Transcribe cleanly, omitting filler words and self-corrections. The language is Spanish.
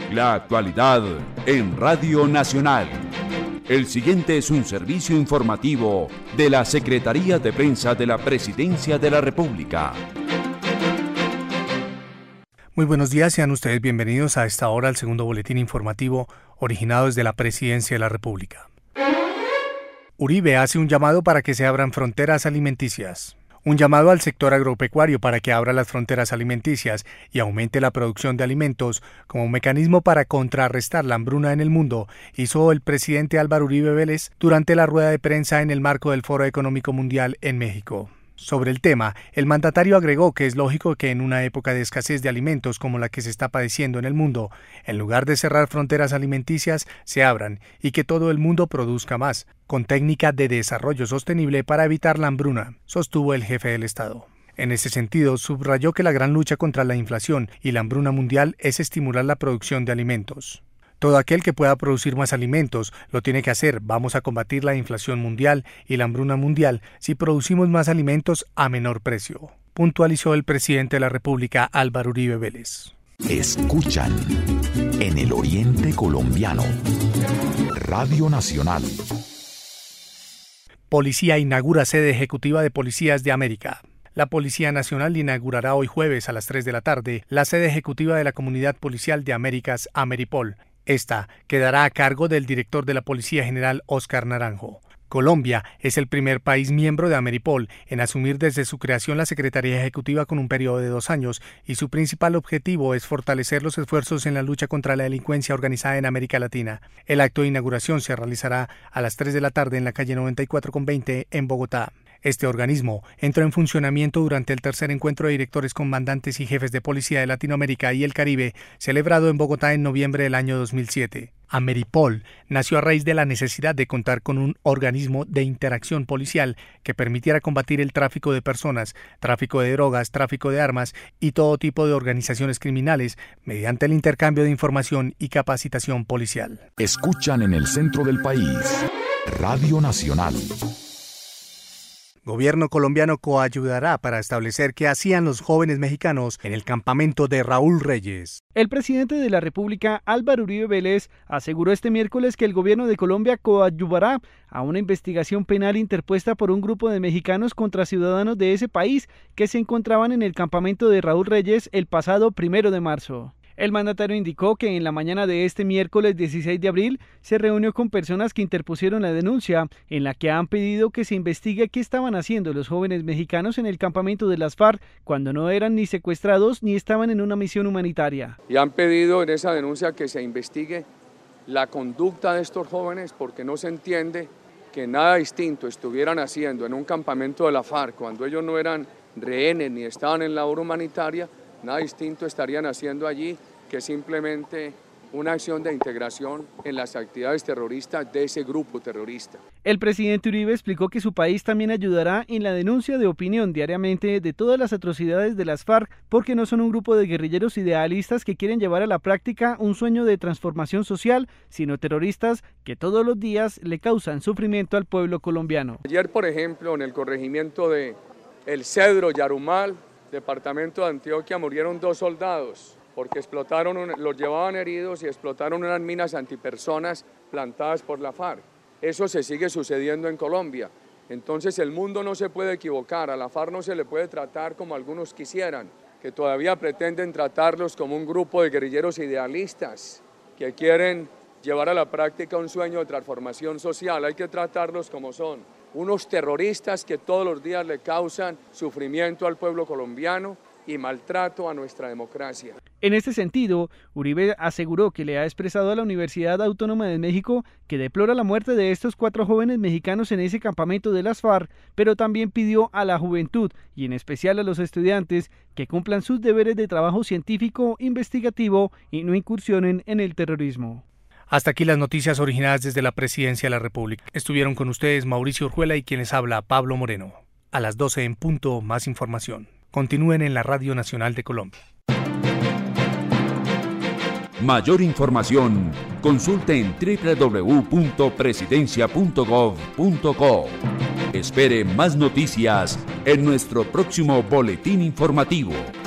La actualidad en Radio Nacional. El siguiente es un servicio informativo de la Secretaría de Prensa de la Presidencia de la República. Muy buenos días, sean ustedes bienvenidos a esta hora al segundo boletín informativo originado desde la Presidencia de la República. Uribe hace un llamado para que se abran fronteras alimenticias. Un llamado al sector agropecuario para que abra las fronteras alimenticias y aumente la producción de alimentos como un mecanismo para contrarrestar la hambruna en el mundo, hizo el presidente Álvaro Uribe Vélez durante la rueda de prensa en el marco del Foro Económico Mundial en México. Sobre el tema, el mandatario agregó que es lógico que en una época de escasez de alimentos como la que se está padeciendo en el mundo, en lugar de cerrar fronteras alimenticias, se abran y que todo el mundo produzca más, con técnica de desarrollo sostenible para evitar la hambruna, sostuvo el jefe del Estado. En ese sentido, subrayó que la gran lucha contra la inflación y la hambruna mundial es estimular la producción de alimentos. Todo aquel que pueda producir más alimentos lo tiene que hacer. Vamos a combatir la inflación mundial y la hambruna mundial si producimos más alimentos a menor precio, puntualizó el presidente de la República, Álvaro Uribe Vélez. Escuchan en el Oriente Colombiano, Radio Nacional. Policía inaugura sede ejecutiva de Policías de América. La Policía Nacional inaugurará hoy jueves a las 3 de la tarde la sede ejecutiva de la Comunidad Policial de Américas, Ameripol. Esta quedará a cargo del director de la Policía General, Óscar Naranjo. Colombia es el primer país miembro de Ameripol en asumir desde su creación la Secretaría Ejecutiva con un periodo de 2 años y su principal objetivo es fortalecer los esfuerzos en la lucha contra la delincuencia organizada en América Latina. El acto de inauguración se realizará a las 3 de la tarde en la calle 94 con 20 en Bogotá. Este organismo entró en funcionamiento durante el tercer encuentro de directores, comandantes y jefes de policía de Latinoamérica y el Caribe, celebrado en Bogotá en noviembre del año 2007. Ameripol nació a raíz de la necesidad de contar con un organismo de interacción policial que permitiera combatir el tráfico de personas, tráfico de drogas, tráfico de armas y todo tipo de organizaciones criminales mediante el intercambio de información y capacitación policial. Escuchan en el centro del país, Radio Nacional. Gobierno colombiano coayudará para establecer qué hacían los jóvenes mexicanos en el campamento de Raúl Reyes. El presidente de la República, Álvaro Uribe Vélez, aseguró este miércoles que el gobierno de Colombia coadyuvará a una investigación penal interpuesta por un grupo de mexicanos contra ciudadanos de ese país que se encontraban en el campamento de Raúl Reyes el pasado 1 de marzo. El mandatario indicó que en la mañana de este miércoles 16 de abril se reunió con personas que interpusieron la denuncia, en la que han pedido que se investigue qué estaban haciendo los jóvenes mexicanos en el campamento de las FARC cuando no eran ni secuestrados ni estaban en una misión humanitaria. Y han pedido en esa denuncia que se investigue la conducta de estos jóvenes porque no se entiende que nada distinto estuvieran haciendo en un campamento de la FARC cuando ellos no eran rehenes ni estaban en labor humanitaria, nada distinto estarían haciendo allí que simplemente una acción de integración en las actividades terroristas de ese grupo terrorista. El presidente Uribe explicó que su país también ayudará en la denuncia de opinión diariamente de todas las atrocidades de las FARC porque no son un grupo de guerrilleros idealistas que quieren llevar a la práctica un sueño de transformación social, sino terroristas que todos los días le causan sufrimiento al pueblo colombiano. Ayer, por ejemplo, en el corregimiento de El Cedro, Yarumal, departamento de Antioquia, murieron 2 soldados porque los llevaban heridos y explotaron unas minas antipersonas plantadas por la FARC. Eso se sigue sucediendo en Colombia. Entonces el mundo no se puede equivocar, a la FARC no se le puede tratar como algunos quisieran, que todavía pretenden tratarlos como un grupo de guerrilleros idealistas que quieren llevar a la práctica un sueño de transformación social. Hay que tratarlos como son, unos terroristas que todos los días le causan sufrimiento al pueblo colombiano y maltrato a nuestra democracia. En este sentido, Uribe aseguró que le ha expresado a la Universidad Autónoma de México que deplora la muerte de estos 4 jóvenes mexicanos en ese campamento de las FARC, pero también pidió a la juventud, y en especial a los estudiantes, que cumplan sus deberes de trabajo científico, investigativo y no incursionen en el terrorismo. Hasta aquí las noticias originadas desde la Presidencia de la República. Estuvieron con ustedes Mauricio Urjuela y quien les habla, Pablo Moreno. A las 12 en punto, más información. Continúen en la Radio Nacional de Colombia. Mayor información, consulte en www.presidencia.gov.co. Espere más noticias en nuestro próximo boletín informativo.